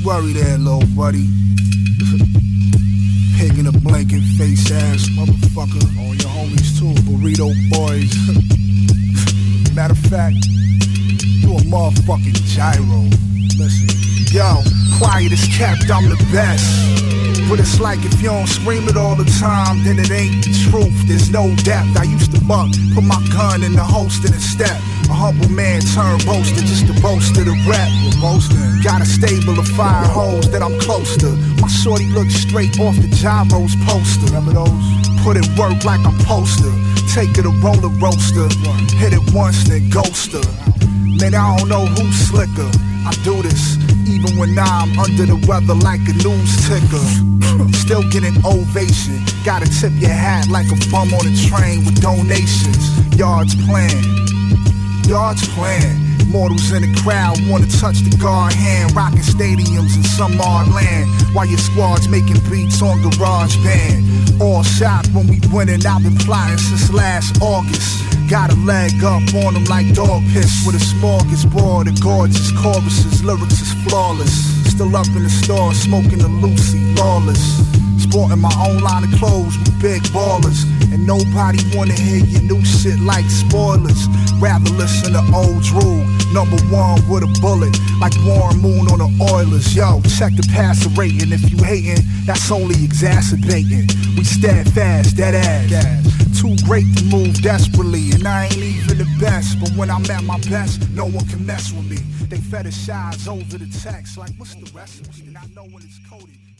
worry there, little buddy. Pig in a blanket face ass motherfucker. All your homies too, burrito boys. Matter of fact, you a motherfucking gyro. Listen, yo, quiet as kept, I'm the best. But it's like if you don't scream it all the time, then it ain't the truth, there's no depth. I used to buck, put my gun in the holster and step. A humble man turned boaster just to boast of the rep. Got a stable of fire hoes that I'm close to. My shorty look straight off the gyros poster. Remember those? Put it work like I'm poster. Take it a roller roaster. Hit it once then ghost her. Man, I don't know who's slicker. I do this even when I'm under the weather like a news ticker. Still getting ovation. Gotta tip your hat like a bum on a train with donations. Yards playing. Mortals in the crowd wanna touch the guard hand. Rocking stadiums in some odd land while your squad's making beats on Garage Band. All shocked when we winning. I've been plotting since last August. Got a leg up on them like dog piss with a smorgasbord of gorgeous choruses. Lyrics is flawless. Still up in the store smoking a Lucy, lawless. Sporting my own line of clothes with big ballers. And nobody wanna hear your new shit like spoilers. Rather listen to old Drew, #1 with a bullet, like Warren Moon on the Oilers. Yo, check the passer rating. If you hating, that's only exacerbating. We steadfast, dead ass. Too great to move desperately, and I ain't even the best. But when I'm at my best, no one can mess with me. They fetishize over the text, like what's the recipe? And I know when it's coded.